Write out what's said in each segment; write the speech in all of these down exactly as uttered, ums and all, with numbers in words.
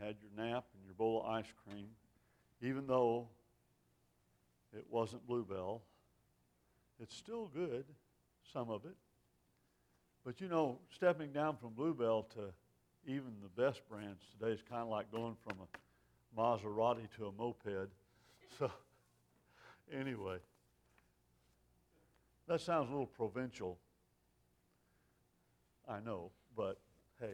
had your nap and your bowl of ice cream, even though it wasn't Bluebell. It's still good, some of it. But you know, stepping down from Bluebell to even the best brands today is kind of like going from a Maserati to a moped. So anyway, that sounds a little provincial, I know, but hey.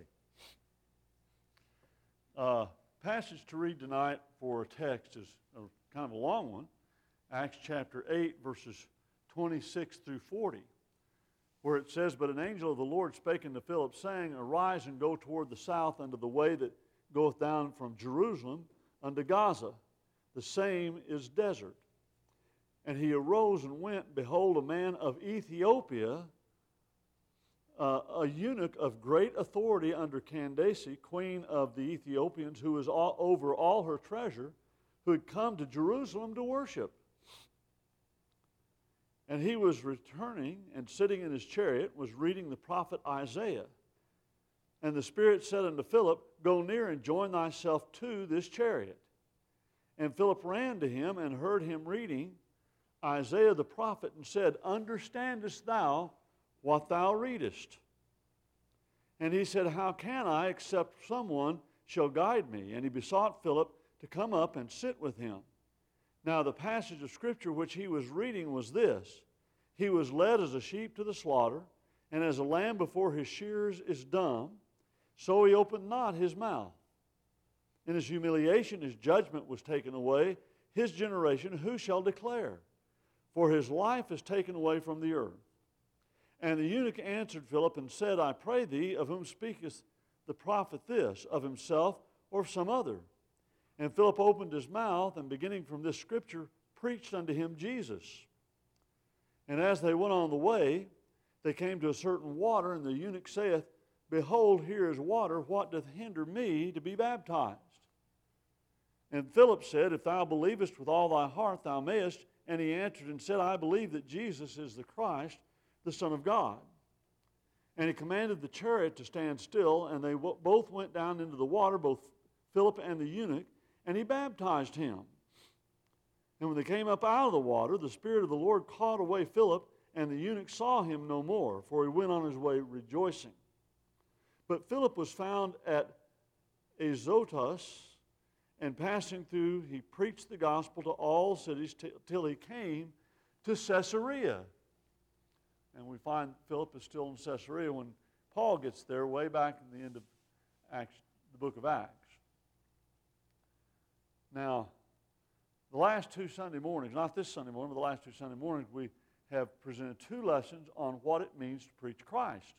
Uh, passage to read tonight for a text is a, kind of a long one. Acts chapter eight, verses twenty-six through forty, where it says, "But an angel of the Lord spake unto Philip, saying, Arise and go toward the south unto the way that goeth down from Jerusalem unto Gaza. The same is desert. And he arose and went. Behold, a man of Ethiopia, uh, a eunuch of great authority under Candace, queen of the Ethiopians, who was all, over all her treasure, who had come to Jerusalem to worship. And he was returning and sitting in his chariot, was reading the prophet Isaiah. And the Spirit said unto Philip, Go near and join thyself to this chariot. And Philip ran to him and heard him reading Isaiah the prophet, and said, Understandest thou what thou readest? And he said, How can I, except someone shall guide me? And he besought Philip to come up and sit with him. Now the passage of Scripture which he was reading was this: He was led as a sheep to the slaughter, and as a lamb before his shearers is dumb, so he opened not his mouth. In his humiliation his judgment was taken away. His generation who shall declare? For his life is taken away from the earth. And the eunuch answered Philip and said, I pray thee, of whom speaketh the prophet this, of himself or of some other? And Philip opened his mouth, and beginning from this scripture, preached unto him Jesus. And as they went on the way, they came to a certain water, and the eunuch saith, Behold, here is water, what doth hinder me to be baptized? And Philip said, If thou believest with all thy heart, thou mayest. And he answered and said, I believe that Jesus is the Christ, the Son of God. And he commanded the chariot to stand still, and they w- both went down into the water, both Philip and the eunuch, and he baptized him. And when they came up out of the water, the Spirit of the Lord caught away Philip, and the eunuch saw him no more, for he went on his way rejoicing. But Philip was found at Azotus, and passing through, he preached the gospel to all cities t- till he came to Caesarea. And we find Philip is still in Caesarea when Paul gets there, way back in the end of Acts, the book of Acts. Now, the last two Sunday mornings, not this Sunday morning, but the last two Sunday mornings, we have presented two lessons on what it means to preach Christ.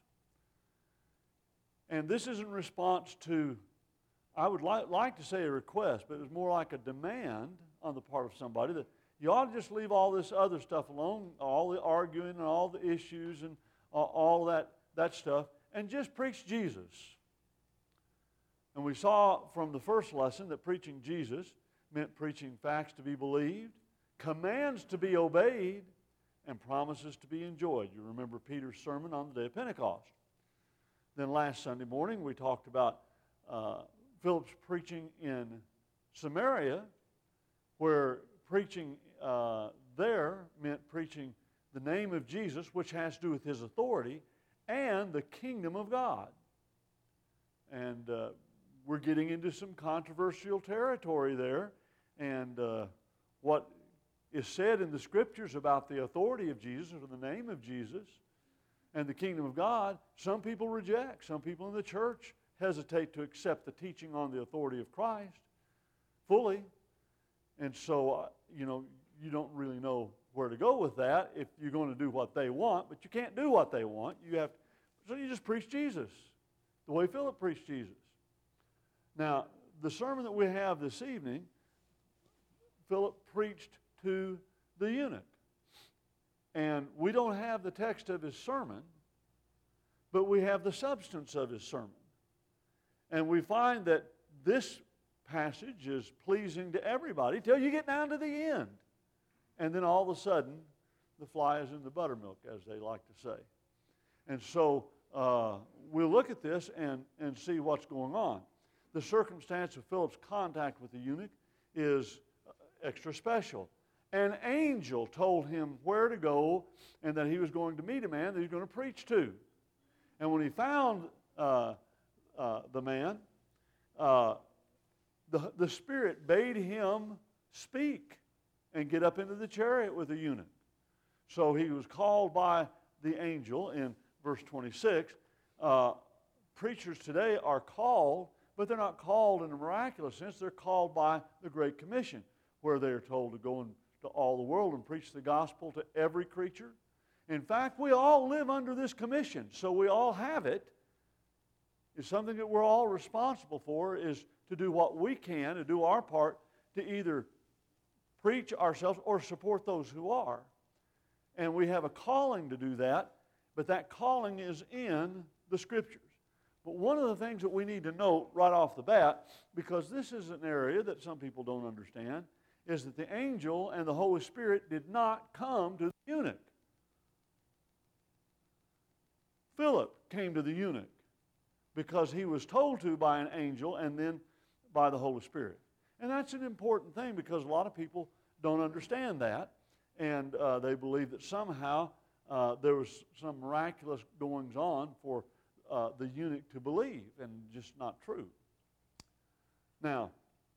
And this is in response to, I would li- like to say a request, but it was more like a demand on the part of somebody that you ought to just leave all this other stuff alone, all the arguing and all the issues and all, all that, that stuff, and just preach Jesus. And we saw from the first lesson that preaching Jesus meant preaching facts to be believed, commands to be obeyed, and promises to be enjoyed. You remember Peter's sermon on the day of Pentecost. Then last Sunday morning we talked about uh, Philip's preaching in Samaria, where preaching uh, there meant preaching the name of Jesus, which has to do with his authority, and the kingdom of God. And uh, we're getting into some controversial territory there, and uh, what is said in the Scriptures about the authority of Jesus, or the name of Jesus, and the kingdom of God, some people reject. Some people in the church hesitate to accept the teaching on the authority of Christ fully. And so, uh, you know, you don't really know where to go with that if you're going to do what they want, but you can't do what they want. You have to, so you just preach Jesus, the way Philip preached Jesus. Now, the sermon that we have this evening, Philip preached to the eunuch. And we don't have the text of his sermon, but we have the substance of his sermon. And we find that this passage is pleasing to everybody till you get down to the end. And then all of a sudden, the fly is in the buttermilk, as they like to say. And so uh, we'll look at this and, and see what's going on. the circumstance of Philip's contact with the eunuch is extra special. An angel told him where to go and that he was going to meet a man that he was going to preach to. And when he found uh, uh, the man, uh, the, the Spirit bade him speak and get up into the chariot with the eunuch. So he was called by the angel in verse twenty-six. Uh, preachers today are called, but they're not called in a miraculous sense. They're called by the Great Commission, where they are told to go into all the world and preach the gospel to every creature. In fact, we all live under this commission, so we all have it. It's something that we're all responsible for, is to do what we can, to do our part, to either preach ourselves or support those who are. And we have a calling to do that, but that calling is in the Scriptures. But one of the things that we need to note right off the bat, because this is an area that some people don't understand, is that the angel and the Holy Spirit did not come to the eunuch. Philip came to the eunuch because he was told to by an angel and then by the Holy Spirit. And that's an important thing, because a lot of people don't understand that, and uh, they believe that somehow uh, there was some miraculous goings on for uh, the eunuch to believe, and just not true. Now,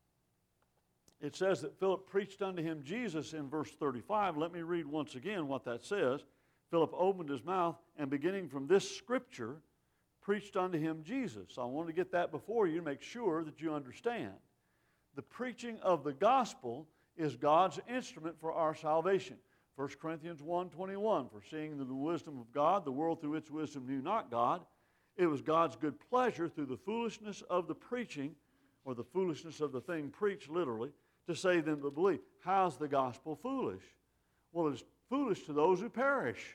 it says that Philip preached unto him Jesus in verse thirty-five. Let me read once again what that says. Philip opened his mouth, and beginning from this scripture, preached unto him Jesus. I want to get that before you to make sure that you understand. The preaching of the gospel is God's instrument for our salvation. First Corinthians one twenty-one, for seeing the wisdom of God, the world through its wisdom knew not God. It was God's good pleasure through the foolishness of the preaching, or the foolishness of the thing preached literally, to save them that believe. How's the gospel foolish? Well, it's foolish to those who perish.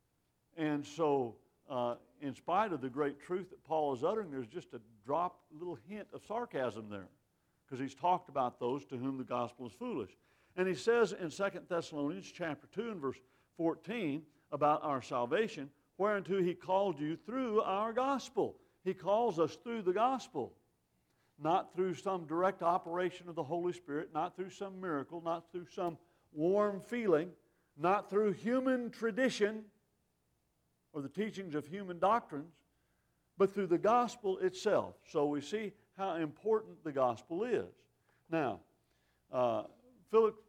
And so, uh, in spite of the great truth that Paul is uttering, there's just a drop, little hint of sarcasm there, because he's talked about those to whom the gospel is foolish. And he says in Second Thessalonians chapter two and verse fourteen about our salvation, whereunto he called you through our gospel. He calls us through the gospel, not through some direct operation of the Holy Spirit, not through some miracle, not through some warm feeling, not through human tradition or the teachings of human doctrines, but through the gospel itself. So we see how important the gospel is. Now, uh, Philip's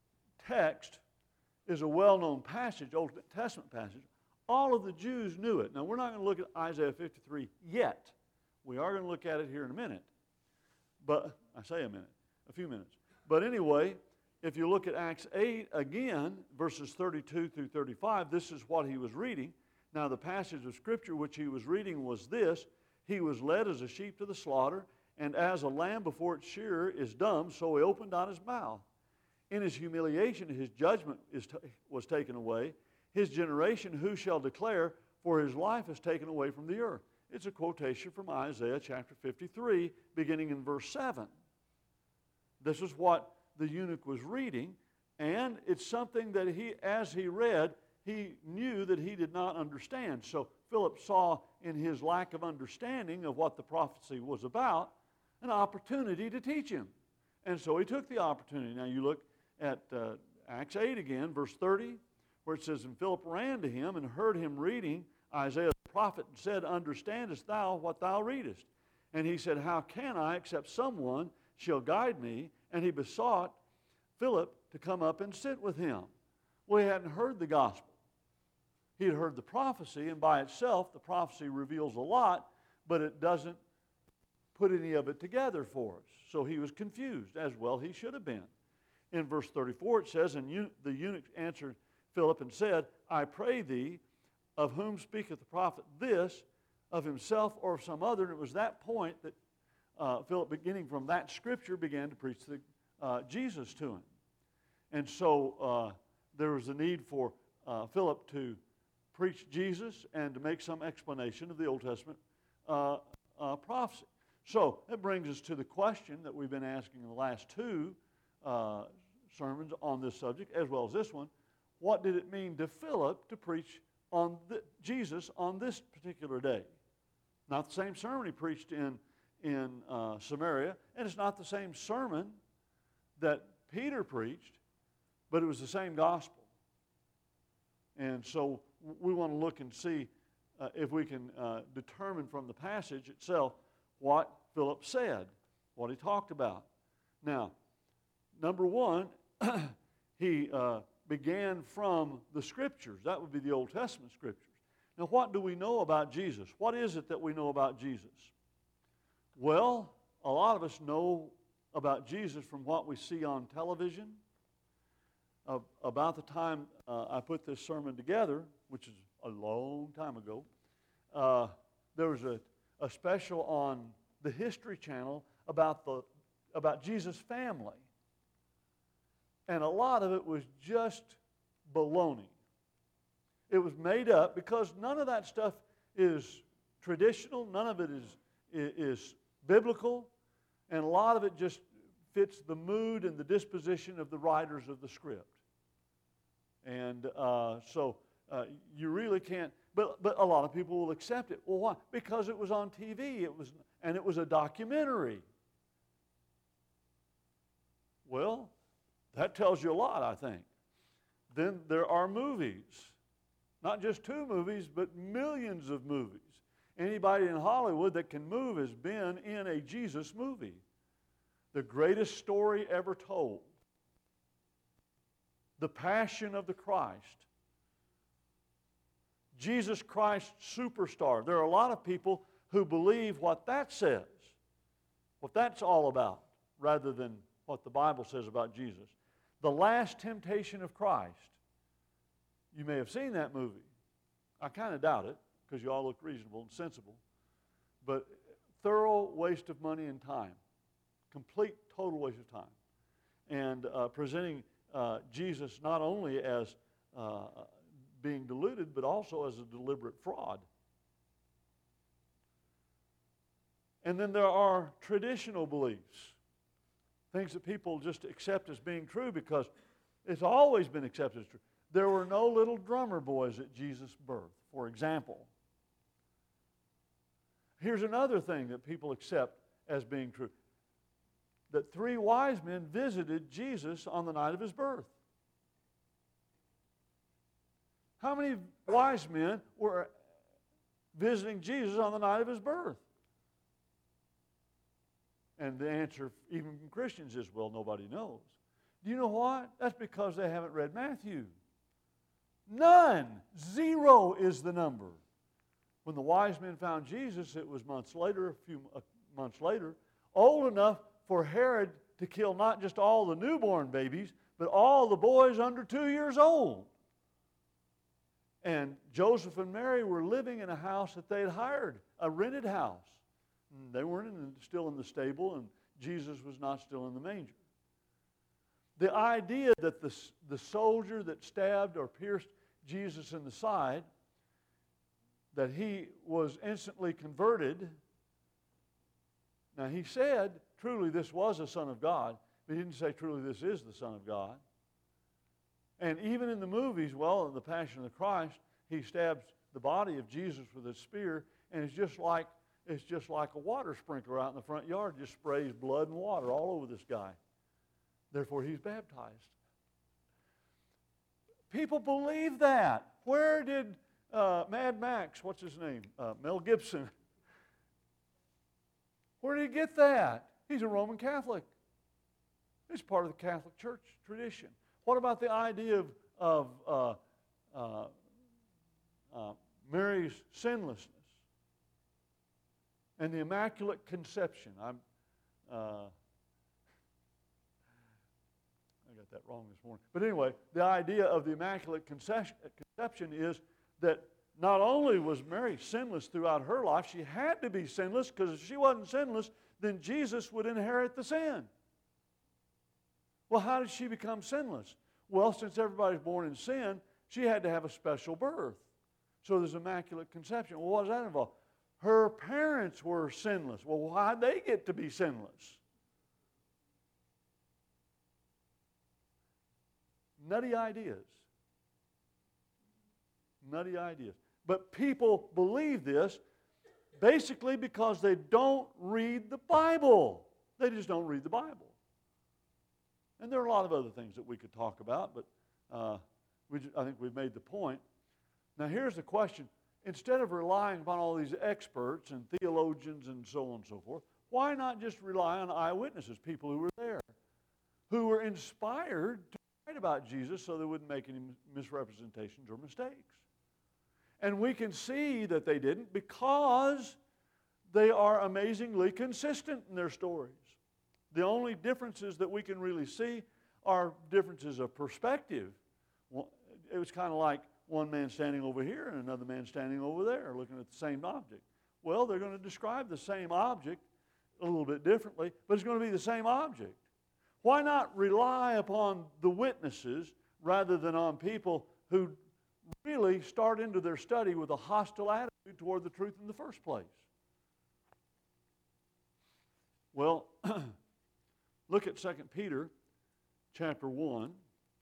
text is a well-known passage, Old Testament passage. All of the Jews knew it. Now, we're not going to look at Isaiah fifty-three yet. We are going to look at it here in a minute. But, I say a minute, a few minutes. But anyway, if you look at Acts eight again, verses thirty-two through thirty-five, this is what he was reading. Now, the passage of Scripture which he was reading was this: he was led as a sheep to the slaughter, and as a lamb before its shearer is dumb, so he opened not his mouth. In his humiliation, his judgment is t- was taken away. His generation who shall declare? For his life is taken away from the earth. It's a quotation from Isaiah chapter fifty-three, beginning in verse seven. This is what the eunuch was reading, and it's something that he, as he read, he knew that he did not understand. So Philip saw in his lack of understanding of what the prophecy was about an opportunity to teach him. And so he took the opportunity. Now you look at uh, Acts eight again, verse thirty, where it says, and Philip ran to him and heard him reading Isaiah the prophet, and said, understandest thou what thou readest? And he said, how can I, except someone shall guide me? And he besought Philip to come up and sit with him. Well, he hadn't heard the gospel. He had heard the prophecy, and by itself, the prophecy reveals a lot, but it doesn't put any of it together for us. So he was confused, as well he should have been. In verse thirty-four, it says, and eu- the eunuch answered Philip and said, I pray thee, of whom speaketh the prophet this, of himself or of some other? And it was that point that uh, Philip, beginning from that scripture, began to preach the, uh, Jesus to him. And so uh, there was a need for uh, Philip to preach Jesus and to make some explanation of the Old Testament uh, uh, prophecy. So that brings us to the question that we've been asking in the last two uh, sermons on this subject, as well as this one. What did it mean to Philip to preach on the, Jesus on this particular day? Not the same sermon he preached in, in uh, Samaria, and it's not the same sermon that Peter preached, but it was the same gospel. And so we want to look and see uh, if we can uh, determine from the passage itself what Philip said, what he talked about. Now, number one, he uh, began from the Scriptures. That would be the Old Testament Scriptures. Now, what do we know about Jesus? What is it that we know about Jesus? Well, a lot of us know about Jesus from what we see on television. Uh, about the time uh, I put this sermon together, which is a long time ago, uh, there was a, a special on the History Channel about the about Jesus' family. And a lot of it was just baloney. It was made up because none of that stuff is traditional, none of it is, is biblical, and a lot of it just fits the mood and the disposition of the writers of the script. And uh, so uh, you really can't, but, but a lot of people will accept it. Well, why? Because it was on T V, it was, and it was a documentary. Well, that tells you a lot, I think. Then there are movies. Not just two movies, but millions of movies. Anybody in Hollywood that can move has been in a Jesus movie. The greatest story ever told. The Passion of the Christ. Jesus Christ Superstar. There are a lot of people who believe what that says, what that's all about, rather than what the Bible says about Jesus. The Last Temptation of Christ. You may have seen that movie. I kind of doubt it, because you all look reasonable and sensible. But thorough waste of money and time. Complete, total waste of time. And uh, presenting uh, Jesus not only as uh, being deluded, but also as a deliberate fraud. And then there are traditional beliefs. Things that people just accept as being true because it's always been accepted as true. There were no little drummer boys at Jesus' birth, for example. Here's another thing that people accept as being true. That three wise men visited Jesus on the night of his birth. How many wise men were visiting Jesus on the night of his birth? And the answer, even from Christians, is, well, nobody knows. Do you know what? That's because they haven't read Matthew. None. Zero is the number. When the wise men found Jesus, it was months later, a few uh, months later, old enough for Herod to kill not just all the newborn babies, but all the boys under two years old. And Joseph and Mary were living in a house that they had hired, a rented house. They weren't in, still in the stable, and Jesus was not still in the manger. The idea that the, the soldier that stabbed or pierced Jesus in the side, that he was instantly converted. Now he said, truly this was a Son of God, but he didn't say truly this is the Son of God. And even in the movies, well, in the Passion of the Christ, he stabs the body of Jesus with a spear, and it's just like It's just like a water sprinkler out in the front yard, just sprays blood and water all over this guy. Therefore, he's baptized. People believe that. Where did uh, Mad Max, what's his name? Uh, Mel Gibson. Where did he get that? He's a Roman Catholic. It's part of the Catholic Church tradition. What about the idea of, of uh, uh, uh, Mary's sinlessness? And the Immaculate Conception. I'm, uh, I got that wrong this morning. But anyway, the idea of the Immaculate Conception is that not only was Mary sinless throughout her life, she had to be sinless, because if she wasn't sinless, then Jesus would inherit the sin. Well, how did she become sinless? Well, since everybody's born in sin, she had to have a special birth. So there's Immaculate Conception. Well, what does that involve? Her parents were sinless. Well, why'd they get to be sinless? Nutty ideas. Nutty ideas. But people believe this. basically because they don't read the Bible. They just don't read the Bible. And there are a lot of other things that we could talk about, but uh, we, I think we've made the point. Now here's the question. Instead of relying upon all these experts and theologians and so on and so forth, why not just rely on eyewitnesses, people who were there, who were inspired to write about Jesus so they wouldn't make any misrepresentations or mistakes? And we can see that they didn't because they are amazingly consistent in their stories. The only differences that we can really see are differences of perspective. It was kind of like one man standing over here and another man standing over there looking at the same object. Well, they're going to describe the same object a little bit differently, but it's going to be the same object. Why not rely upon the witnesses rather than on people who really start into their study with a hostile attitude toward the truth in the first place? Well, look at Second Peter chapter one,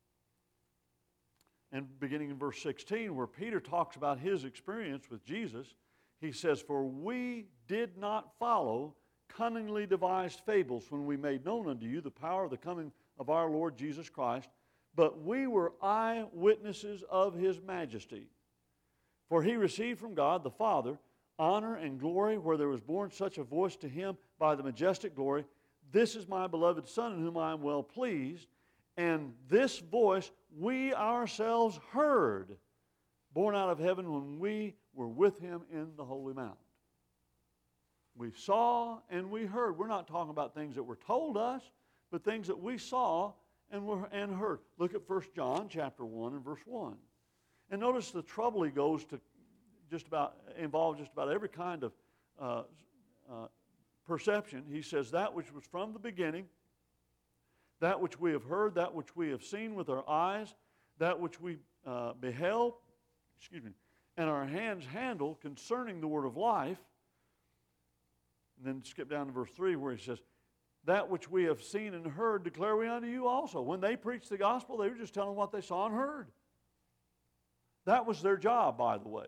and beginning in verse sixteen, where Peter talks about his experience with Jesus. He says, "For we did not follow cunningly devised fables when we made known unto you the power of the coming of our Lord Jesus Christ, but we were eyewitnesses of his majesty. For he received from God the Father honor and glory, where there was born such a voice to him by the majestic glory, This is my beloved Son, in whom I am well pleased. And this voice we ourselves heard, born out of heaven when we were with him in the holy mount." We saw and we heard. We're not talking about things that were told us, but things that we saw and were and heard. Look at First John chapter one and verse one. And notice the trouble he goes to just about, involve just about every kind of uh, uh, perception. He says, "That which was from the beginning, that which we have heard, that which we have seen with our eyes, that which we uh, beheld, excuse me, and our hands handled concerning the word of life." And then skip down to verse three where he says, "That which we have seen and heard declare we unto you also." When they preached the gospel, they were just telling what they saw and heard. That was their job, by the way.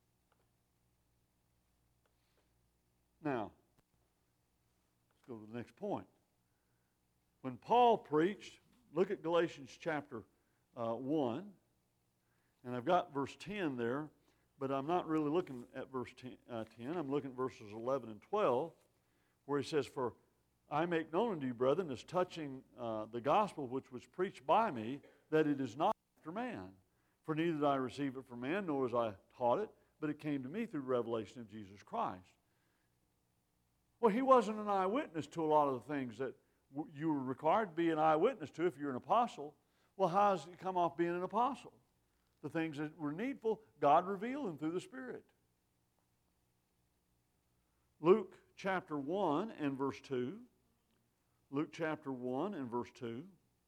Now, let's go to the next point. When Paul preached, look at Galatians chapter uh, one, and I've got verse ten there, but I'm not really looking at verse ten, uh, ten. I'm looking at verses eleven and twelve, where he says, "For I make known unto you, brethren, as touching uh, the gospel which was preached by me, that it is not after man. For neither did I receive it from man, nor was I taught it, but it came to me through the revelation of Jesus Christ." Well, he wasn't an eyewitness to a lot of the things that w- you were required to be an eyewitness to if you're an apostle. Well, how does he come off being an apostle? The things that were needful, God revealed them through the Spirit. Luke chapter one and verse two. Luke chapter one and verse two.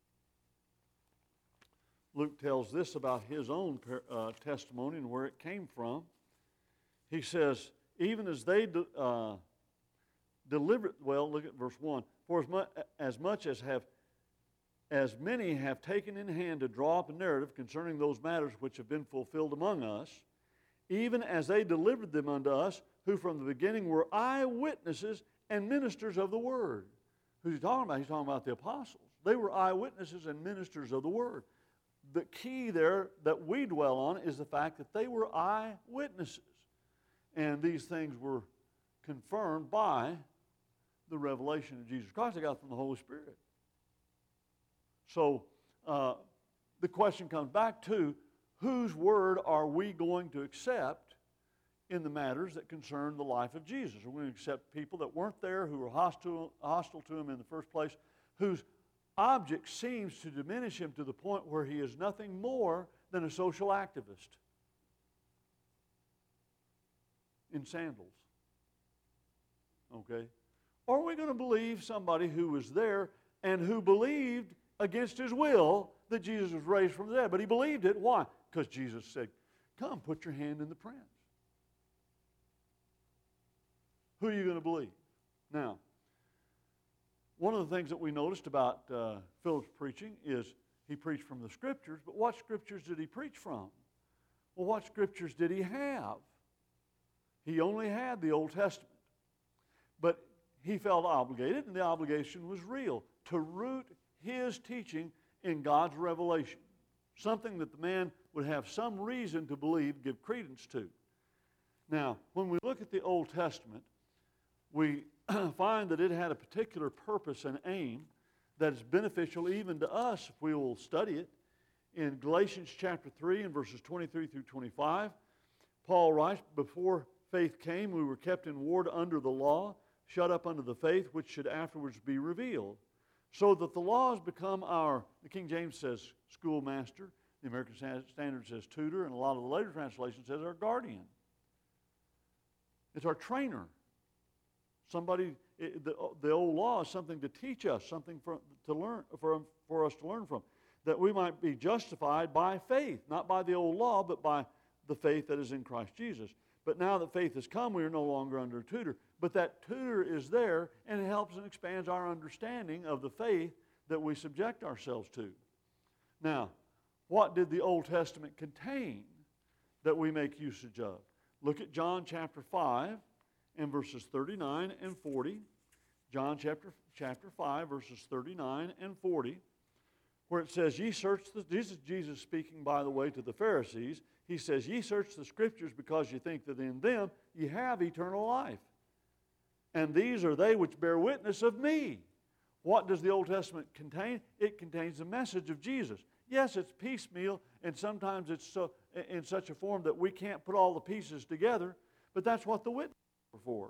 Luke tells this about his own uh, testimony and where it came from. He says, even as they de- uh, delivered, well, look at verse one. "For as much, as much as have as many have taken in hand to draw up a narrative concerning those matters which have been fulfilled among us, even as they delivered them unto us, who from the beginning were eyewitnesses and ministers of the word." Who's he talking about? He's talking about the apostles. They were eyewitnesses and ministers of the word. The key there that we dwell on is the fact that they were eyewitnesses. And these things were confirmed by the revelation of Jesus Christ they got from the Holy Spirit. So uh, the question comes back to, whose word are we going to accept in the matters that concern the life of Jesus? Are we going to accept people that weren't there, who were hostile, hostile to him in the first place, whose object seems to diminish him to the point where he is nothing more than a social activist in sandals? Okay? Or are we going to believe somebody who was there and who believed against his will that Jesus was raised from the dead? But he believed it. Why? Because Jesus said, "Come, put your hand in the prints." Who are you going to believe? Now, one of the things that we noticed about uh, Philip's preaching is he preached from the Scriptures, but what Scriptures did he preach from? Well, what Scriptures did he have? He only had the Old Testament. But he felt obligated, and the obligation was real, to root his teaching in God's revelation, something that the man would have some reason to believe, give credence to. Now, when we look at the Old Testament, we find that it had a particular purpose and aim that is beneficial even to us if we will study it. In Galatians chapter three and verses twenty-three through twenty-five, Paul writes, "Before faith came, we were kept in ward under the law, shut up under the faith which should afterwards be revealed. So that the law has become our," the King James says schoolmaster, the American Standard says tutor, and a lot of the later translations says our guardian. It's our trainer. Somebody, it, the, the old law is something to teach us, something for, to learn, for, for us to learn from, that we might be justified by faith, not by the old law, but by the faith that is in Christ Jesus. But now that faith has come, we are no longer under a tutor. But that tutor is there, and it helps and expands our understanding of the faith that we subject ourselves to. Now, what did the Old Testament contain that we make usage of? Look at John chapter five and verses thirty-nine and forty. John chapter, chapter five, verses thirty-nine and forty, where it says, "Ye search the," this is Jesus speaking, by the way, to the Pharisees. He says, "Ye search the Scriptures because ye think that in them ye have eternal life. And these are they which bear witness of me." What does the Old Testament contain? It contains the message of Jesus. Yes, it's piecemeal, and sometimes it's so, in such a form that we can't put all the pieces together, but that's what the witnesses are for.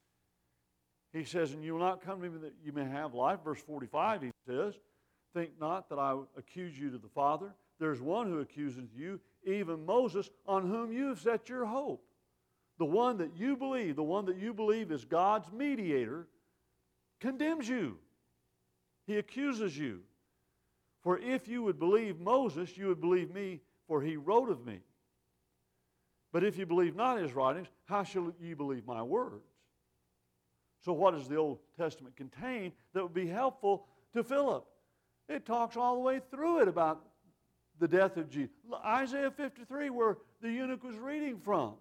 He says, "And you will not come to me that you may have life." Verse forty-five, he says, "Think not that I accuse you to the Father. There's one who accuses you, even Moses, on whom you have set your hope." The one that you believe, the one that you believe is God's mediator, condemns you. He accuses you. "For if you would believe Moses, you would believe me, for he wrote of me. But if you believe not his writings, how shall you believe my words?" So what does the Old Testament contain that would be helpful to Philip? It talks all the way through it about the death of Jesus. Isaiah fifty-three, where the eunuch was reading from,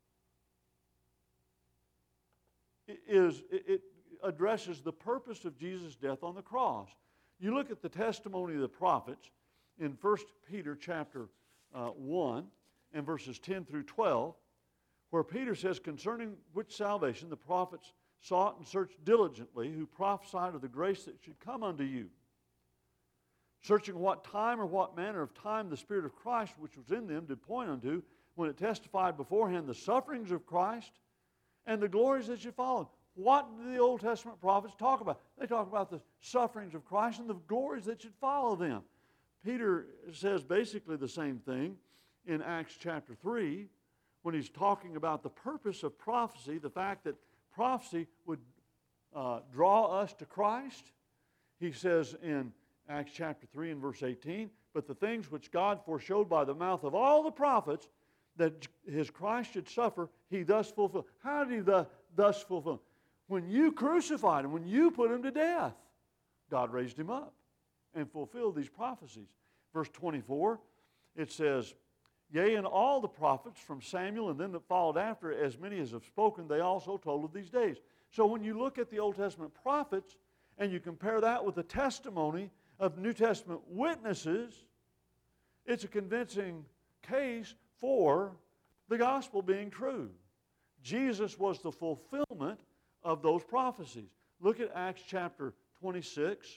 is it addresses the purpose of Jesus' death on the cross. You look at the testimony of the prophets in First Peter chapter uh, one and verses ten through twelve, where Peter says, "Concerning which salvation the prophets sought and searched diligently, who prophesied of the grace that should come unto you, searching what time or what manner of time the Spirit of Christ which was in them did point unto, when it testified beforehand the sufferings of Christ and the glories that should follow." What do the Old Testament prophets talk about? They talk about the sufferings of Christ and the glories that should follow them. Peter says basically the same thing in Acts chapter three, when he's talking about the purpose of prophecy, the fact that prophecy would uh, draw us to Christ. He says in Acts chapter three and verse eighteen, "But the things which God foreshowed by the mouth of all the prophets, that his Christ should suffer, he thus fulfilled." How did he the, thus fulfill? When you crucified him, when you put him to death, God raised him up and fulfilled these prophecies. Verse twenty-four, it says, "Yea, and all the prophets from Samuel and them that followed after, as many as have spoken, they also told of these days." So when you look at the Old Testament prophets and you compare that with the testimony of New Testament witnesses, it's a convincing case for the gospel being true. Jesus was the fulfillment of those prophecies. Look at Acts chapter twenty-six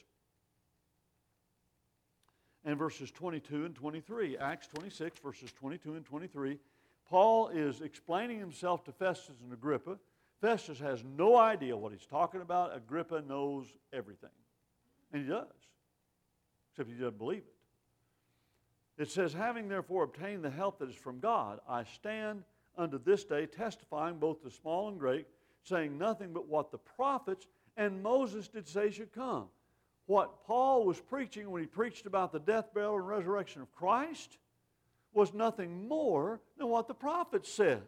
and verses twenty-two and twenty-three. Acts twenty-six, verses twenty-two and twenty-three. Paul is explaining himself to Festus and Agrippa. Festus has no idea what he's talking about. Agrippa knows everything. And he does, except he doesn't believe it. It says, "Having therefore obtained the help that is from God, I stand unto this day testifying both to small and great, saying nothing but what the prophets and Moses did say should come." What Paul was preaching when he preached about the death, burial, and resurrection of Christ was nothing more than what the prophets said.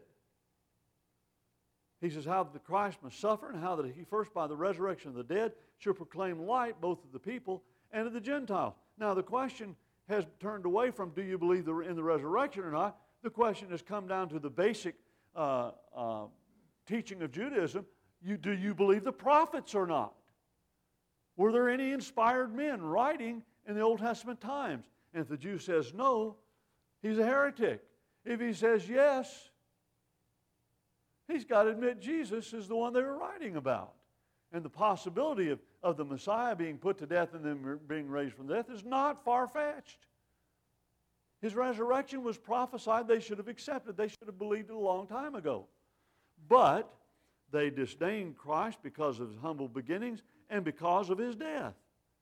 He says, "How that the Christ must suffer, and how that he first by the resurrection of the dead shall proclaim light both to the people and to the Gentiles." Now the question has turned away from, do you believe in the resurrection or not? The question has come down to the basic uh, uh, teaching of Judaism, you, do you believe the prophets or not? Were there any inspired men writing in the Old Testament times? And if the Jew says no, he's a heretic. If he says yes, he's got to admit Jesus is the one they were writing about. And the possibility of, of the Messiah being put to death and then being raised from death is not far-fetched. His resurrection was prophesied. They should have accepted. They should have believed it a long time ago. But they disdained Christ because of his humble beginnings and because of his death.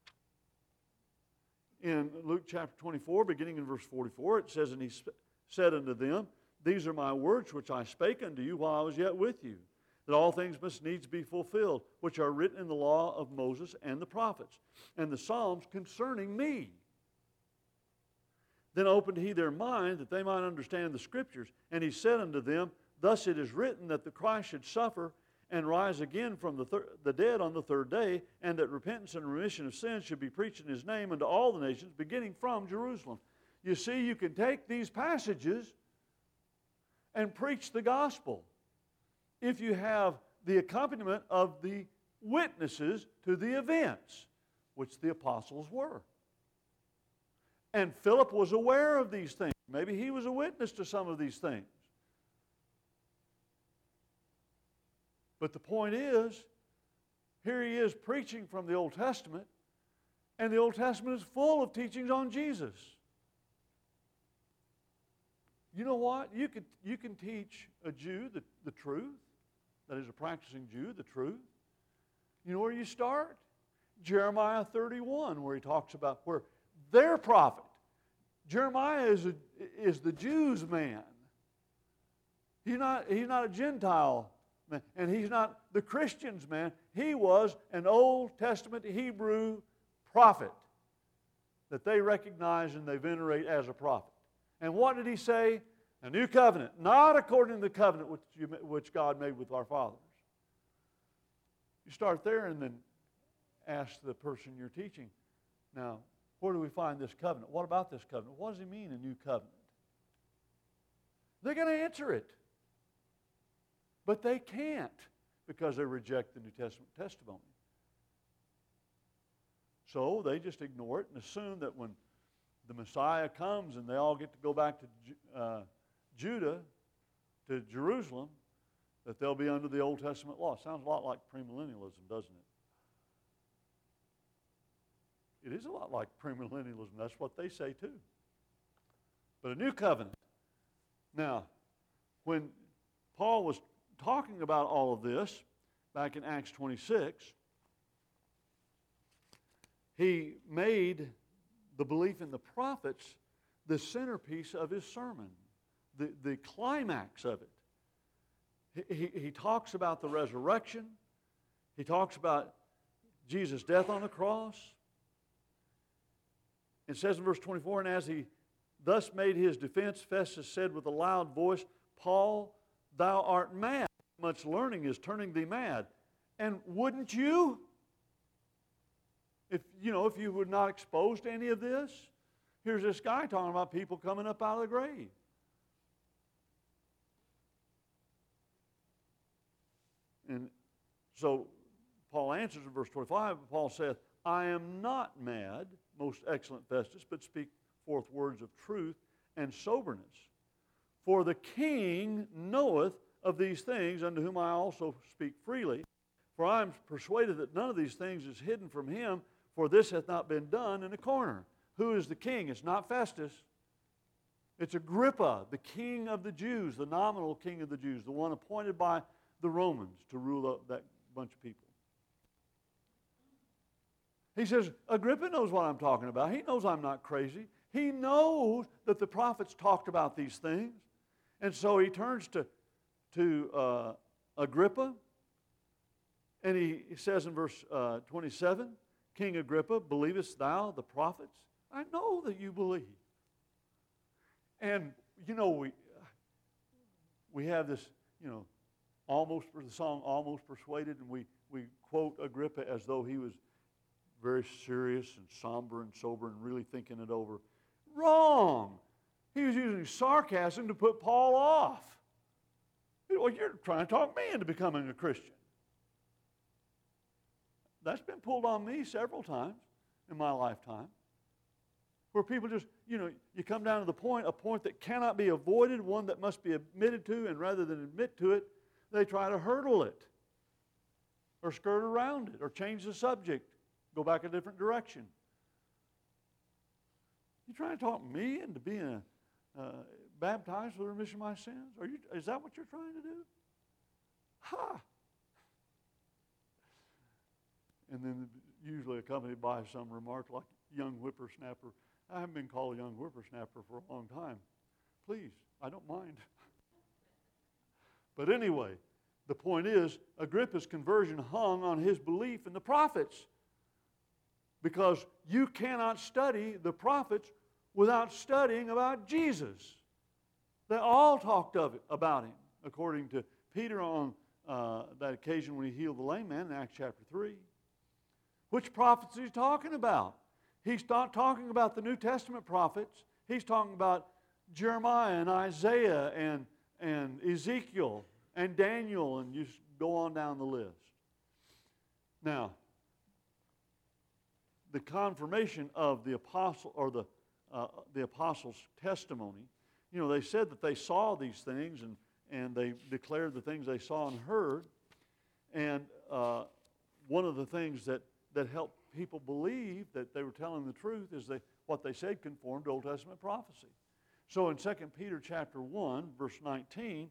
In Luke chapter twenty-four, beginning in verse forty-four, it says, "And he said unto them, These are my words which I spake unto you while I was yet with you, that all things must needs be fulfilled, which are written in the law of Moses and the prophets, and the Psalms concerning me. Then opened he their mind, that they might understand the Scriptures. And he said unto them, Thus it is written, that the Christ should suffer and rise again from the, thir- the dead on the third day, and that repentance and remission of sins should be preached in his name unto all the nations, beginning from Jerusalem." You see, you can take these passages and preach the gospel if you have the accompaniment of the witnesses to the events, which the apostles were. And Philip was aware of these things. Maybe he was a witness to some of these things. But the point is, here he is preaching from the Old Testament, and the Old Testament is full of teachings on Jesus. You know what? You can, you can teach a Jew the, the truth, that is a practicing Jew, the truth. You know where you start? Jeremiah thirty-one, where he talks about where their prophet, Jeremiah is, a, is the Jews' man. He's not, he's not a Gentile man, and he's not the Christians' man. He was an Old Testament Hebrew prophet that they recognize and they venerate as a prophet. And what did he say? A new covenant, not according to the covenant which, you, which God made with our fathers. You start there and then ask the person you're teaching, now, where do we find this covenant? What about this covenant? What does he mean, a new covenant? They're going to answer it. But they can't, because they reject the New Testament testimony. So they just ignore it and assume that when the Messiah comes and they all get to go back to uh, Judah, to Jerusalem, that they'll be under the Old Testament law. Sounds a lot like premillennialism, doesn't it? It is a lot like premillennialism. That's what they say too. But a new covenant. Now, when Paul was talking about all of this back in Acts twenty-six, he made the belief in the prophets the centerpiece of his sermon, the, the climax of it. He, he, he talks about the resurrection. He talks about Jesus' death on the cross. It says in verse twenty-four, "And as he thus made his defense, Festus said with a loud voice, Paul, thou art mad. Much learning is turning thee mad. And wouldn't you? If, you know, if you were not exposed to any of this, here's this guy talking about people coming up out of the grave. And so Paul answers in verse twenty-five, Paul saith, I am not mad, most excellent Festus, but speak forth words of truth and soberness. For the king knoweth of these things, unto whom I also speak freely. For I am persuaded that none of these things is hidden from him, for this hath not been done in a corner. Who is the king? It's not Festus. It's Agrippa, the king of the Jews, the nominal king of the Jews, the one appointed by the Romans to rule that bunch of people. He says, Agrippa knows what I'm talking about. He knows I'm not crazy. He knows that the prophets talked about these things. And so he turns to, to uh, Agrippa, and he, he says in verse uh, twenty-seven, King Agrippa, believest thou the prophets? I know that you believe. And, you know, we, we have this, you know, almost for the song, Almost Persuaded, and we, we quote Agrippa as though he was very serious and somber and sober and really thinking it over. Wrong. He was using sarcasm to put Paul off. He Well, you're trying to talk me into becoming a Christian. That's been pulled on me several times in my lifetime. Where people just, you know, you come down to the point, a point that cannot be avoided, one that must be admitted to, and rather than admit to it, they try to hurdle it, or skirt around it, or change the subject, go back a different direction. You trying to talk me into being a, uh, baptized for the remission of my sins? Are you, is that what you're trying to do? Ha! And then usually accompanied by some remark like, young whippersnapper. I haven't been called a young whippersnapper for a long time. Please, I don't mind. But anyway, the point is, Agrippa's conversion hung on his belief in the prophets. Because you cannot study the prophets without studying about Jesus. They all talked of it, about him, according to Peter on uh, that occasion when he healed the lame man in Acts chapter three. Which prophets is he talking about? He's not talking about the New Testament prophets. He's talking about Jeremiah and Isaiah and, and Ezekiel and Daniel, and you go on down the list. Now, the confirmation of the apostle or the uh, the apostles' testimony, you know, they said that they saw these things and, and they declared the things they saw and heard. And uh, one of the things that, that helped people believe that they were telling the truth is they, what they said conformed to Old Testament prophecy. So in Second Peter chapter one, verse nineteen,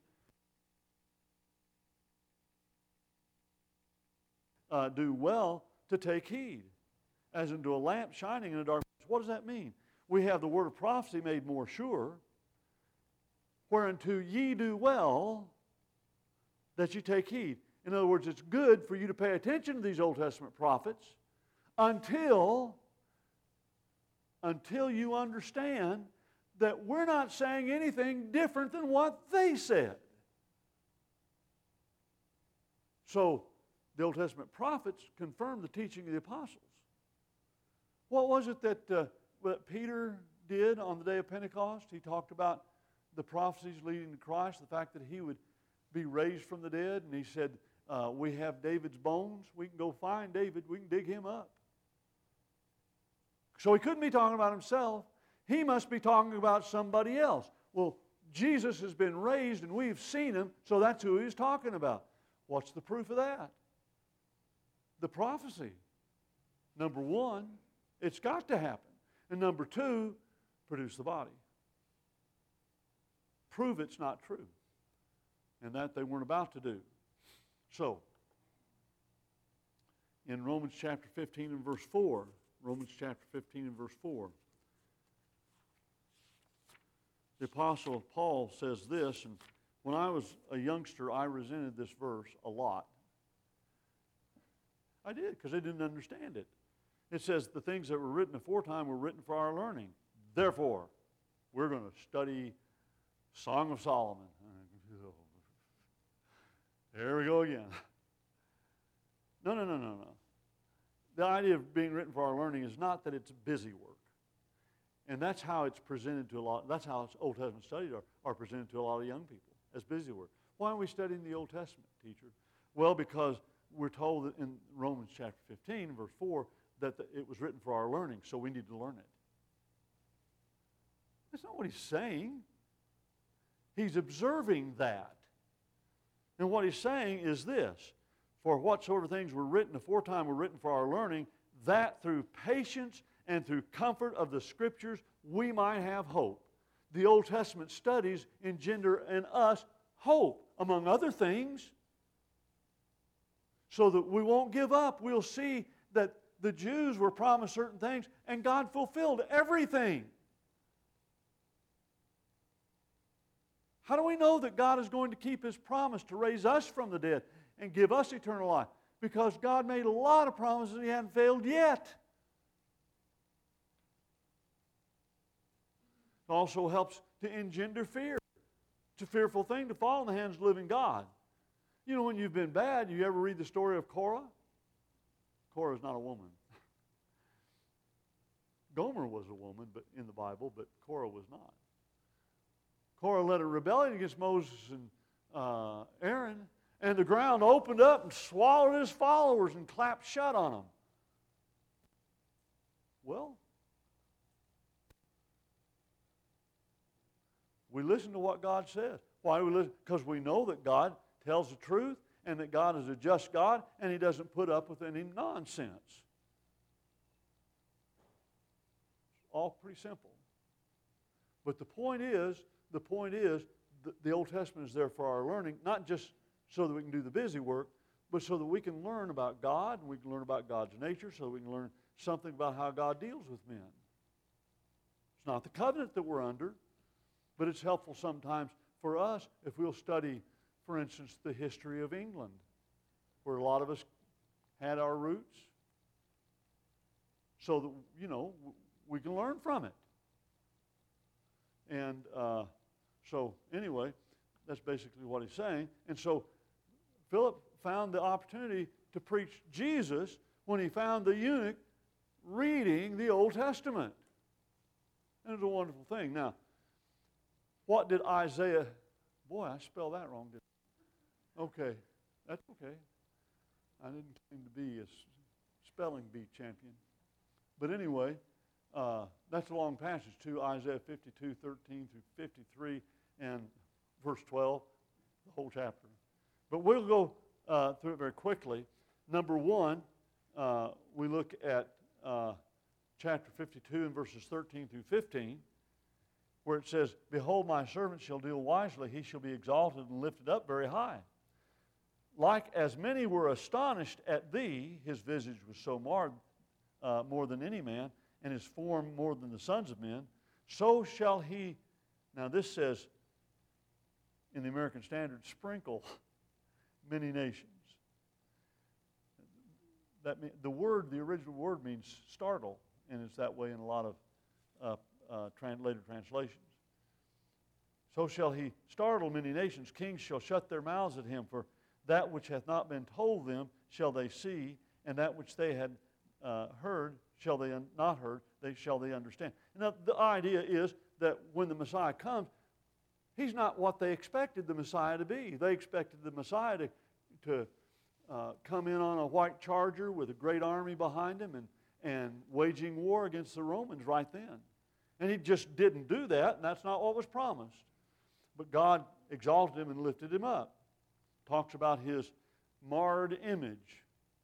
uh, do well to take heed, as unto a lamp shining in a dark place. What does that mean? We have the word of prophecy made more sure, whereunto ye do well that you take heed. In other words, it's good for you to pay attention to these Old Testament prophets until, until you understand that we're not saying anything different than what they said. So, the Old Testament prophets confirmed the teaching of the apostles. What was it that, uh, that Peter did on the day of Pentecost? He talked about the prophecies leading to Christ, the fact that he would be raised from the dead, and he said, uh, we have David's bones. We can go find David. We can dig him up. So he couldn't be talking about himself. He must be talking about somebody else. Well, Jesus has been raised and we've seen him, so that's who he's talking about. What's the proof of that? The prophecy. Number one, it's got to happen. And number two, produce the body. Prove it's not true. And that they weren't about to do. So, in Romans chapter fifteen and verse four, Romans chapter fifteen and verse four, the Apostle Paul says this, and when I was a youngster, I resented this verse a lot. I did, because I didn't understand it. It says, the things that were written aforetime were written for our learning. Therefore, we're going to study Song of Solomon. There we go again. No, no, no, no, no. The idea of being written for our learning is not that it's busy work. And that's how it's presented to a lot, that's how Old Testament studies are, are presented to a lot of young people, as busy work. Why aren't we studying the Old Testament, teacher? Well, because we're told that in Romans chapter fifteen, verse four, that the, it was written for our learning, so we need to learn it. That's not what he's saying. He's observing that. And what he's saying is this, for whatsoever things were written aforetime were written for our learning, that through patience and through comfort of the Scriptures we might have hope. The Old Testament studies engender in us hope, among other things, so that we won't give up. We'll see that the Jews were promised certain things, and God fulfilled everything. How do we know that God is going to keep His promise to raise us from the dead and give us eternal life? Because God made a lot of promises and He hadn't failed yet. It also helps to engender fear. It's a fearful thing to fall in the hands of the living God. You know, when you've been bad, you ever read the story of Korah? Korah is not a woman. Gomer was a woman but in the Bible, but Korah was not. Korah led a rebellion against Moses and uh, Aaron, and the ground opened up and swallowed his followers and clapped shut on them. Well, we listen to what God says. Why do we listen? Because we know that God tells the truth and that God is a just God and He doesn't put up with any nonsense. It's all pretty simple. But the point is, the point is, the, the Old Testament is there for our learning, not just so that we can do the busy work, but so that we can learn about God and we can learn about God's nature, so that we can learn something about how God deals with men. It's not the covenant that we're under, but it's helpful sometimes for us if we'll study, for instance, the history of England, where a lot of us had our roots, so that, you know, we can learn from it. And uh, so, anyway, that's basically what he's saying. And so, Philip found the opportunity to preach Jesus when he found the eunuch reading the Old Testament. And it was a wonderful thing. Now, what did Isaiah... Boy, I spelled that wrong, didn't I? Okay, that's okay. I didn't claim to be a spelling bee champion. But anyway, uh, that's a long passage too, Isaiah fifty-two, thirteen through fifty-three, and verse twelve, the whole chapter. But we'll go uh, through it very quickly. Number one, uh, we look at uh, chapter fifty-two and verses thirteen through fifteen, where it says, "Behold, my servant shall deal wisely, he shall be exalted and lifted up very high. Like as many were astonished at thee, his visage was so marred uh, more than any man, and his form more than the sons of men, so shall he," now this says in the American Standard, "sprinkle many nations." That mean, the word, the original word means startle, and it's that way in a lot of uh, uh, tran- later translations. "So shall he startle many nations. Kings shall shut their mouths at him, for that which hath not been told them shall they see, and that which they had uh, heard shall they un- not heard, they shall they understand." Now, the idea is that when the Messiah comes, he's not what they expected the Messiah to be. They expected the Messiah to, to uh, come in on a white charger with a great army behind him and, and waging war against the Romans right then. And he just didn't do that, and that's not what was promised. But God exalted him and lifted him up. Talks about his marred image.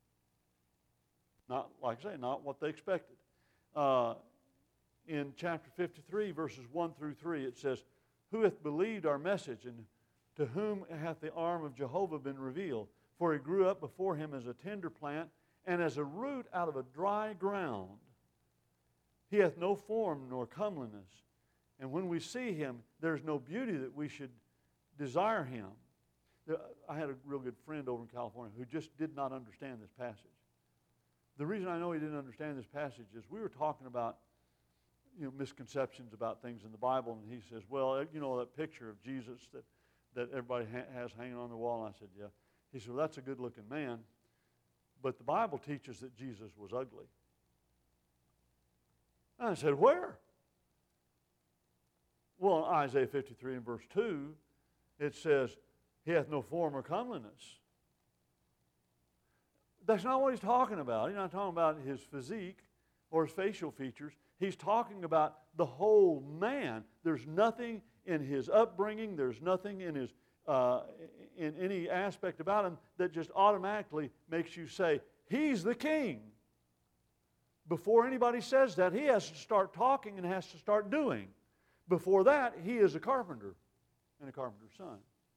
Not, like I say, not what they expected. Uh, in chapter fifty-three, verses one through three, it says, "Who hath believed our message, and to whom hath the arm of Jehovah been revealed? For he grew up before him as a tender plant, and as a root out of a dry ground. He hath no form nor comeliness, and when we see him, there is no beauty that we should desire him." I had a real good friend over in California who just did not understand this passage. The reason I know he didn't understand this passage is we were talking about, you know, misconceptions about things in the Bible, and he says, "Well, you know that picture of Jesus that, that everybody ha- has hanging on their wall?" And I said, "Yeah." He said, "Well, that's a good-looking man, but the Bible teaches that Jesus was ugly." And I said, "Where?" Well, in Isaiah fifty-three and verse two, it says, "He hath no form or comeliness." That's not what he's talking about. He's not talking about his physique or his facial features. He's talking about the whole man. There's nothing in his upbringing, there's nothing in his uh, in any aspect about him that just automatically makes you say, he's the king. Before anybody says that, he has to start talking and has to start doing. Before that, he is a carpenter and a carpenter's son.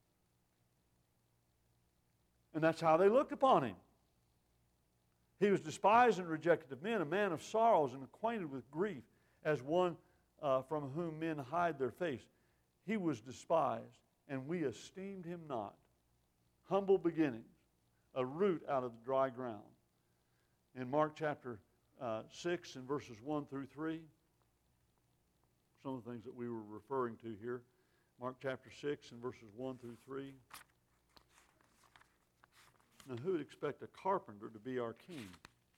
And that's how they looked upon him. He was despised and rejected of men, a man of sorrows and acquainted with grief, as one uh, from whom men hide their face. He was despised, and we esteemed him not. Humble beginnings, a root out of the dry ground. In Mark chapter uh, six and verses one through three, some of the things that we were referring to here. Mark chapter six and verses one through three. Now, who would expect a carpenter to be our king?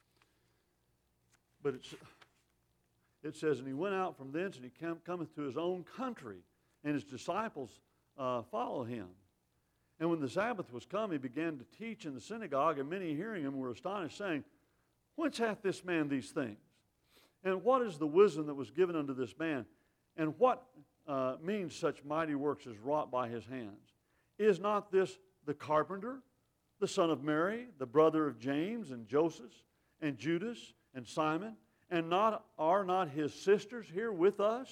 But it's, it says, "And he went out from thence, and he came, cometh to his own country, and his disciples uh, follow him. And when the Sabbath was come, he began to teach in the synagogue, and many hearing him were astonished, saying, Whence hath this man these things? And what is the wisdom that was given unto this man? And what uh, means such mighty works as wrought by his hands? Is not this the carpenter, the son of Mary, the brother of James and Joseph and Judas and Simon? And not are not his sisters here with us?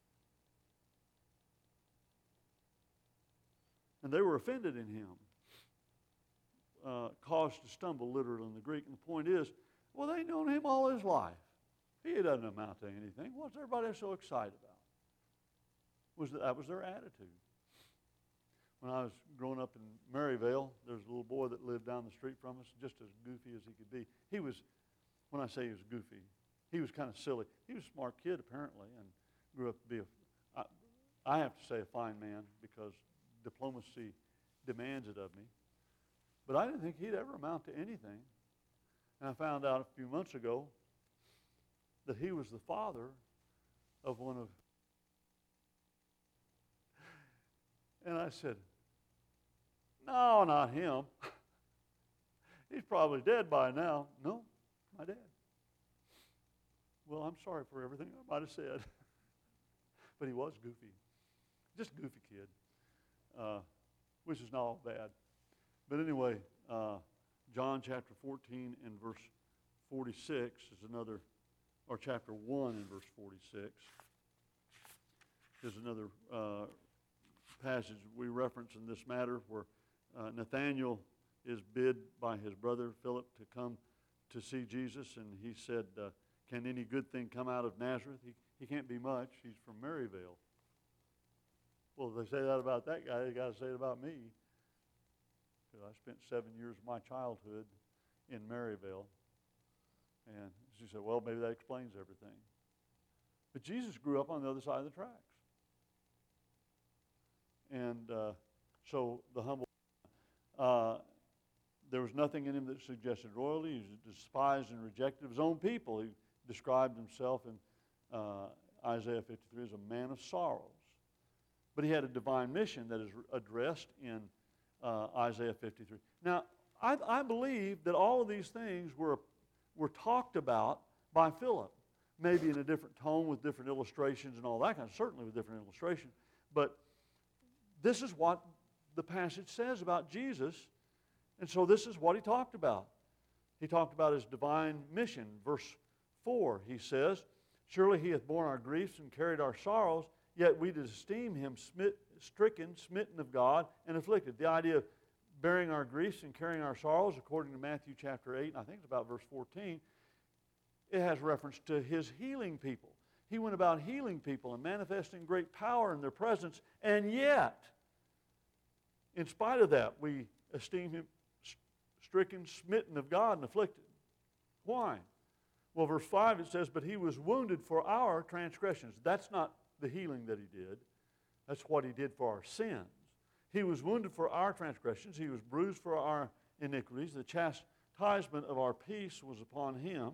And they were offended in him. Uh, caused to stumble, literally in the Greek. And the point is, well, they've known him all his life. He doesn't amount to anything. What's everybody so excited about? Was that, that was their attitude. When I was growing up in Maryvale, there was a little boy that lived down the street from us, just as goofy as he could be. He was, when I say he was goofy, he was kind of silly. He was a smart kid, apparently, and grew up to be a, I, I have to say, a fine man, because diplomacy demands it of me. But I didn't think he'd ever amount to anything. And I found out a few months ago that he was the father of one of... And I said, no, not him. He's probably dead by now. No, my dad. Well, I'm sorry for everything I might have said. But he was goofy. Just a goofy kid. Uh, which is not all bad. But anyway, uh, John chapter fourteen and verse forty-six is another, or chapter one and verse forty-six is another uh, passage we reference in this matter, where uh, Nathanael is bid by his brother Philip to come to see Jesus, and he said, uh, can any good thing come out of Nazareth? He, he can't be much. He's from Maryvale. Well, if they say that about that guy, they got to say it about me. Because I spent seven years of my childhood in Maryvale. And she said, well, maybe that explains everything. But Jesus grew up on the other side of the tracks. And uh, so the humble, uh, there was nothing in him that suggested royalty. He was despised and rejected of his own people. He described himself in uh, Isaiah fifty-three as a man of sorrows. But he had a divine mission that is addressed in uh, Isaiah fifty-three. Now, I, I believe that all of these things were, were talked about by Philip, maybe in a different tone with different illustrations and all that kind of, certainly with different illustrations. But this is what the passage says about Jesus, and so this is what he talked about. He talked about his divine mission. Verse four, he says, surely he hath borne our griefs and carried our sorrows, yet we did esteem him smit, stricken, smitten of God, and afflicted. The idea of bearing our griefs and carrying our sorrows, according to Matthew chapter eight, and I think it's about verse fourteen, it has reference to his healing people. He went about healing people and manifesting great power in their presence, and yet, in spite of that, we esteem him stricken, smitten of God, and afflicted. Why? Well, verse five, it says, but he was wounded for our transgressions. That's not the healing that he did. That's what he did for our sins. He was wounded for our transgressions. He was bruised for our iniquities. The chastisement of our peace was upon him.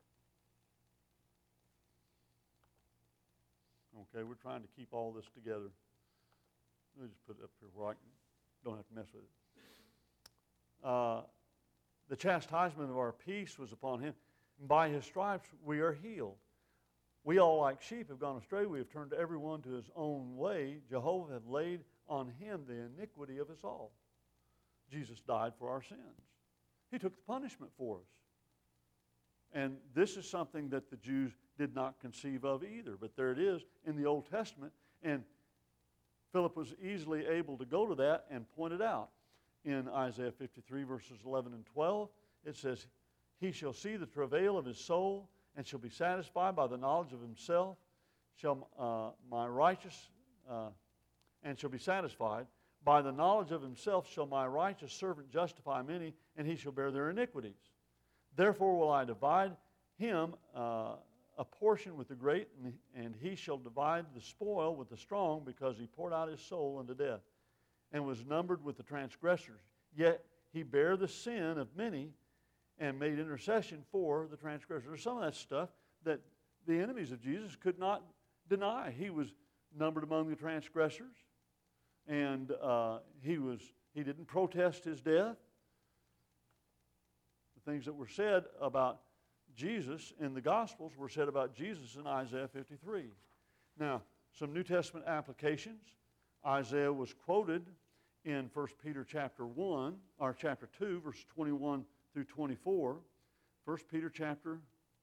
Okay, we're trying to keep all this together. Let me just put it up here where I can, don't have to mess with it. Uh, the chastisement of our peace was upon him. And by his stripes we are healed. We all like sheep have gone astray. We have turned everyone to his own way. Jehovah hath laid on him the iniquity of us all. Jesus died for our sins. He took the punishment for us. And this is something that the Jews did not conceive of either. But there it is in the Old Testament. And Philip was easily able to go to that and point it out. In Isaiah fifty-three, verses eleven and twelve, it says, he shall see the travail of his soul, and shall be satisfied by the knowledge of himself. Shall uh, my righteous, uh, and shall be satisfied by the knowledge of himself. Shall my righteous servant justify many, and he shall bear their iniquities. Therefore will I divide him uh, a portion with the great, and, and he shall divide the spoil with the strong, because he poured out his soul unto death, and was numbered with the transgressors. Yet he bare the sin of many, and made intercession for the transgressors. There's some of that stuff that the enemies of Jesus could not deny. He was numbered among the transgressors, and uh, he was He didn't protest his death. The things that were said about Jesus in the Gospels were said about Jesus in Isaiah fifty-three. Now, some New Testament applications. Isaiah was quoted in First Peter chapter one, or chapter two, verse twenty-one through twenty-four. First Peter chapter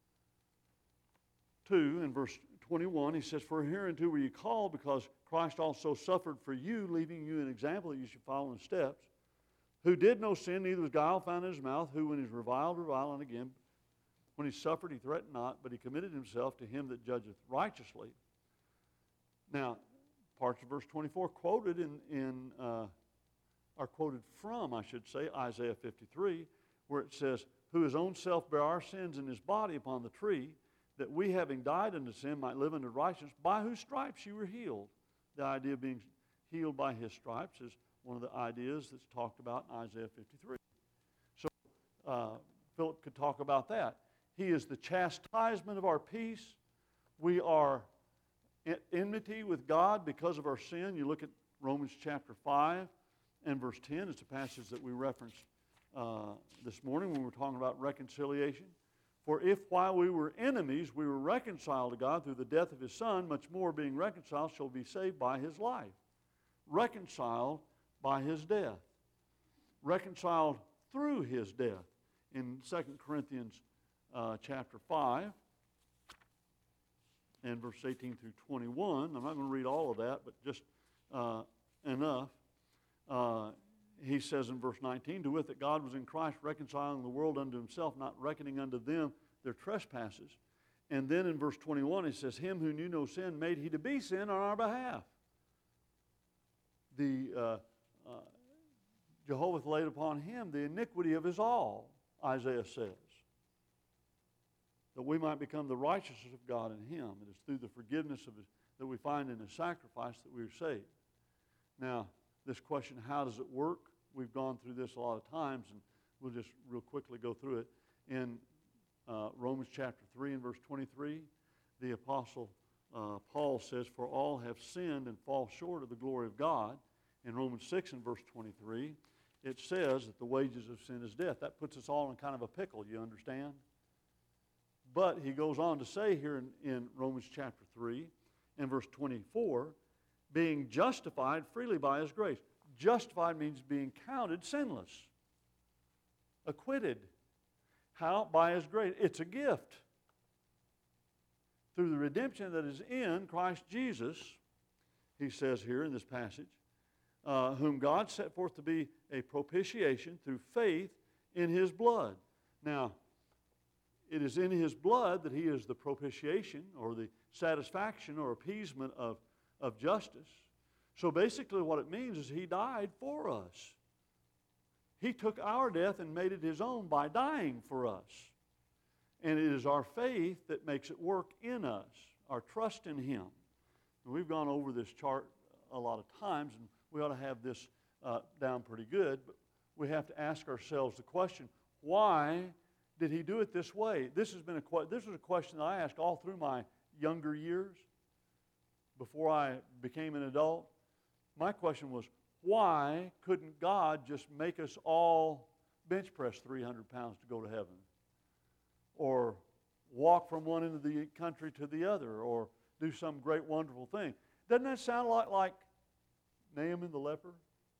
two and verse twenty-one, he says, "For hereunto were ye called, because Christ also suffered for you, leaving you an example that you should follow in steps, who did no sin, neither was guile found in his mouth, who when he is reviled, reviled, and again, when he suffered, he threatened not, but he committed himself to him that judgeth righteously." Now, parts of verse twenty-four quoted in, in uh, are quoted from, I should say, Isaiah fifty-three, where it says, "Who his own self bare our sins in his body upon the tree, that we, having died unto sin, might live unto righteousness, by whose stripes you were healed." The idea of being healed by his stripes is one of the ideas that's talked about in Isaiah fifty-three. So uh, Philip could talk about that. He is the chastisement of our peace. We are in enmity with God because of our sin. You look at Romans chapter five and verse ten. It's a passage that we referenced uh, this morning when we were talking about reconciliation. "For if while we were enemies we were reconciled to God through the death of his Son, much more being reconciled shall be saved by his life." Reconciled by his death. Reconciled through his death. In Second Corinthians uh, chapter five and verse eighteen through twenty-one, I'm not going to read all of that, but just uh, enough. Uh, he says in verse nineteen, "To wit that God was in Christ reconciling the world unto himself, not reckoning unto them their trespasses." And then in verse twenty-one, he says, "Him who knew no sin made he to be sin on our behalf." The uh, uh, Jehovah laid upon him the iniquity of us all, Isaiah says, that we might become the righteousness of God in him. It is through the forgiveness of his, that we find in his sacrifice that we are saved. Now, this question, how does it work? We've gone through this a lot of times, and we'll just real quickly go through it. In uh, Romans chapter three and verse twenty-three, the Apostle uh, Paul says, "For all have sinned and fall short of the glory of God." In Romans six and verse twenty-three, it says that the wages of sin is death. That puts us all in kind of a pickle, you understand? But he goes on to say here in, in Romans chapter three and verse twenty-four, "Being justified freely by his grace." Justified means being counted sinless, acquitted. How? By his grace. It's a gift. Through the redemption that is in Christ Jesus, he says here in this passage, uh, whom God set forth to be a propitiation through faith in his blood. Now, it is in his blood that he is the propitiation or the satisfaction or appeasement of, of justice. So basically what it means is he died for us. He took our death and made it his own by dying for us. And it is our faith that makes it work in us, our trust in him. And we've gone over this chart a lot of times, and we ought to have this uh, down pretty good, but we have to ask ourselves the question, why did he do it this way? This has been a this was a question that I asked all through my younger years before I became an adult. My question was, why couldn't God just make us all bench press three hundred pounds to go to heaven? Or walk from one end of the country to the other, or do some great wonderful thing? Doesn't that sound like, like Naaman the leper?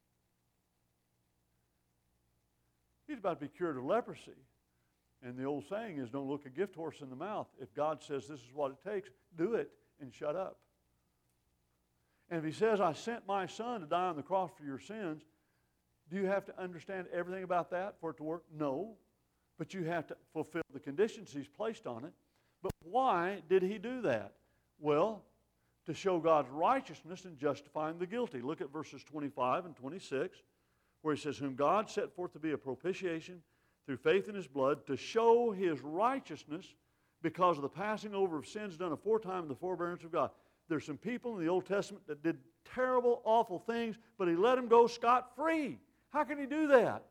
He's about to be cured of leprosy. And the old saying is, don't look a gift horse in the mouth. If God says this is what it takes, do it and shut up. And if he says, I sent my son to die on the cross for your sins, do you have to understand everything about that for it to work? No. But you have to fulfill the conditions he's placed on it. But why did he do that? Well, to show God's righteousness in justifying the guilty. Look at verses twenty-five and twenty-six, where he says, whom God set forth to be a propitiation through faith in his blood, to show his righteousness because of the passing over of sins done aforetime in the forbearance of God. There's some people in the Old Testament that did terrible, awful things, but he let them go scot-free. How can he do that?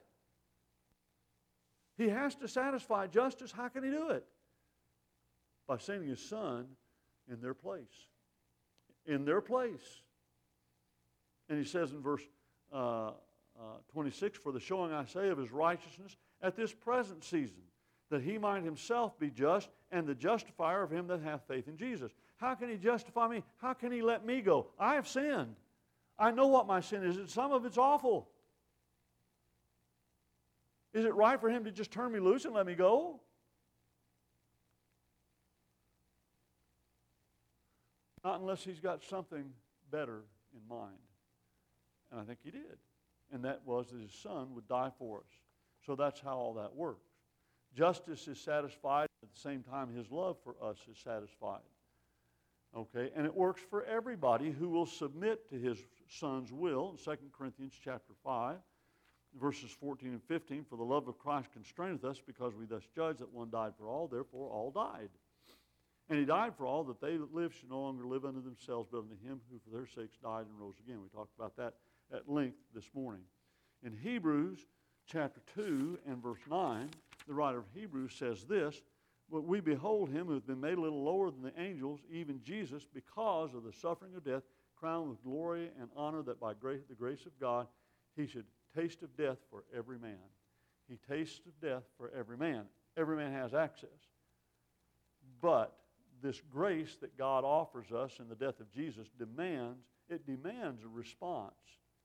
He has to satisfy justice. How can he do it? By sending his son in their place. In their place. And he says in verse uh, uh, twenty-six, for the showing, I say, of his righteousness at this present season, that he might himself be just and the justifier of him that hath faith in Jesus. How can he justify me? How can he let me go? I have sinned. I know what my sin is, and some of it's awful. Is it right for him to just turn me loose and let me go? Not unless he's got something better in mind. And I think he did. And that was that his son would die for us. So that's how all that works. Justice is satisfied, at the same time his love for us is satisfied. Okay, and it works for everybody who will submit to his son's will. In Second Corinthians chapter five, verses fourteen and fifteen, for the love of Christ constraineth us, because we thus judge that one died for all, therefore all died. And he died for all, that they that live should no longer live unto themselves, but unto him who for their sakes died and rose again. We talked about that at length this morning. In Hebrews chapter two and verse nine, the writer of Hebrews says this, but we behold him who hath been made a little lower than the angels, even Jesus, because of the suffering of death, crowned with glory and honor, that by grace, the grace of God he should taste of death for every man. He tastes of death for every man. Every man has access. But this grace that God offers us in the death of Jesus demands, it demands a response.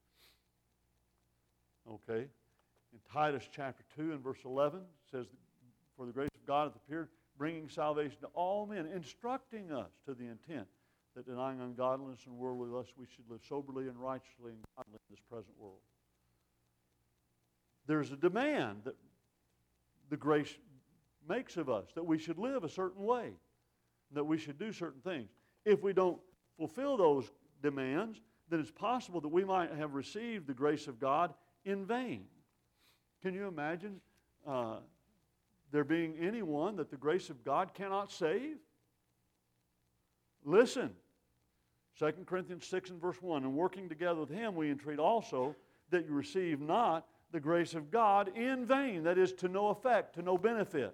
Okay? In Titus chapter two and verse eleven, it says, for the grace of God hath appeared, bringing salvation to all men, instructing us to the intent that denying ungodliness and worldly lust, we should live soberly and righteously and godly in this present world. There's a demand that the grace makes of us, that we should live a certain way, that we should do certain things. If we don't fulfill those demands, then it's possible that we might have received the grace of God in vain. Can you imagine uh, there being anyone that the grace of God cannot save? Listen, Second Corinthians six and verse one, and working together with him we entreat also that you receive not the grace of God in vain, that is, to no effect, to no benefit.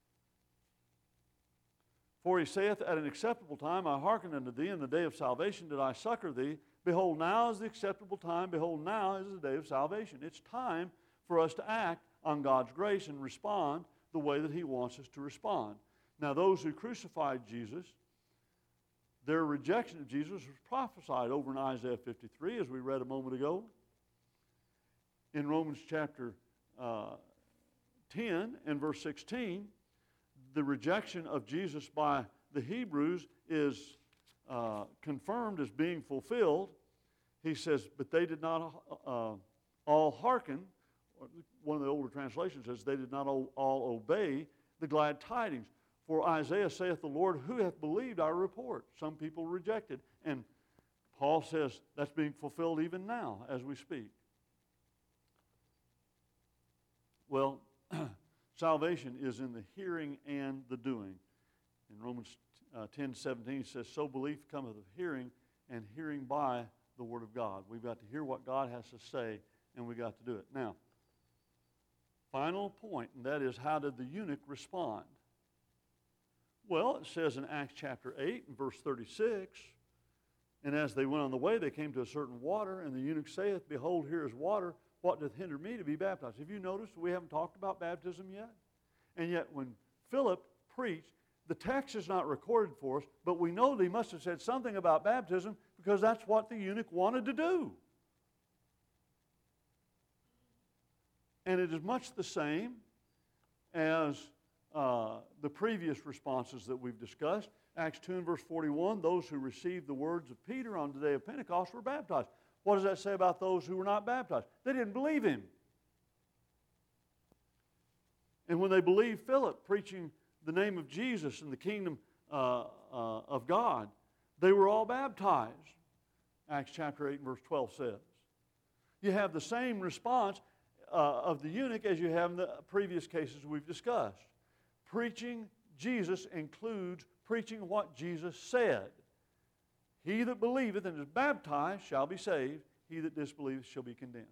For he saith, at an acceptable time I hearkened unto thee, in the day of salvation did I succor thee. Behold, now is the acceptable time, behold, now is the day of salvation. It's time for us to act on God's grace and respond the way that he wants us to respond. Now, those who crucified Jesus, their rejection of Jesus was prophesied over in Isaiah fifty-three, as we read a moment ago. In Romans chapter uh, ten and verse sixteen, the rejection of Jesus by the Hebrews is uh, confirmed as being fulfilled. He says, but they did not uh, all hearken. One of the older translations says, they did not all, all obey the glad tidings. For Isaiah saith, the Lord, who hath believed our report? Some people rejected. And Paul says that's being fulfilled even now as we speak. Well, salvation is in the hearing and the doing. In Romans uh, ten seventeen it says, so belief cometh of hearing, and hearing by the word of God. We've got to hear what God has to say, and we've got to do it. Now, final point, and that is, how did the eunuch respond? Well, it says in Acts chapter eight and verse thirty-six, and as they went on the way, they came to a certain water, and the eunuch saith, behold, here is water. What doth hinder me to be baptized? Have you noticed we haven't talked about baptism yet? And yet when Philip preached, the text is not recorded for us, but we know that he must have said something about baptism because that's what the eunuch wanted to do. And it is much the same as uh, the previous responses that we've discussed. Acts two and verse forty-one, those who received the words of Peter on the day of Pentecost were baptized. What does that say about those who were not baptized? They didn't believe him. And when they believed Philip preaching the name of Jesus and the kingdom uh, uh, of God, they were all baptized. Acts chapter eight and verse twelve says. You have the same response uh, of the eunuch as you have in the previous cases we've discussed. Preaching Jesus includes preaching what Jesus said. He that believeth and is baptized shall be saved. He that disbelieveth shall be condemned.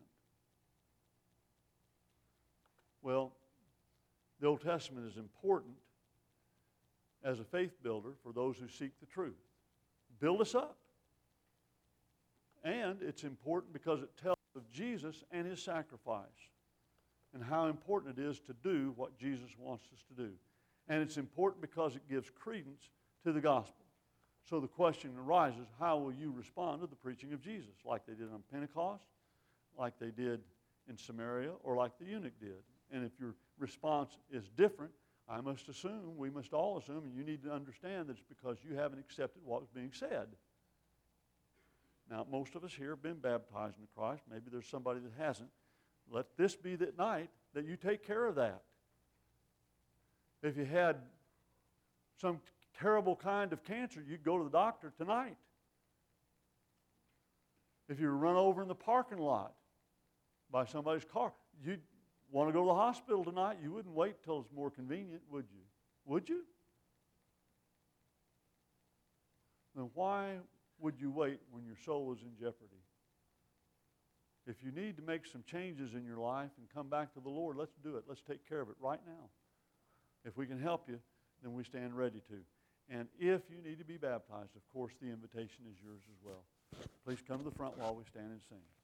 Well, the Old Testament is important as a faith builder for those who seek the truth. Build us up. And it's important because it tells of Jesus and his sacrifice, and how important it is to do what Jesus wants us to do. And it's important because it gives credence to the gospel. So the question arises, how will you respond to the preaching of Jesus, like they did on Pentecost, like they did in Samaria, or like the eunuch did? And if your response is different, I must assume, we must all assume, and you need to understand that it's because you haven't accepted what was being said. Now, most of us here have been baptized into Christ. Maybe there's somebody that hasn't. Let this be that night that you take care of that. If you had some terrible kind of cancer, you'd go to the doctor tonight. If you were run over in the parking lot by somebody's car, you'd want to go to the hospital tonight. You wouldn't wait till it's more convenient, would you? Would you? Then why would you wait when your soul is in jeopardy? If you need to make some changes in your life and come back to the Lord, let's do it. Let's take care of it right now. If we can help you, then we stand ready to. And if you need to be baptized, of course, the invitation is yours as well. Please come to the front while we stand and sing.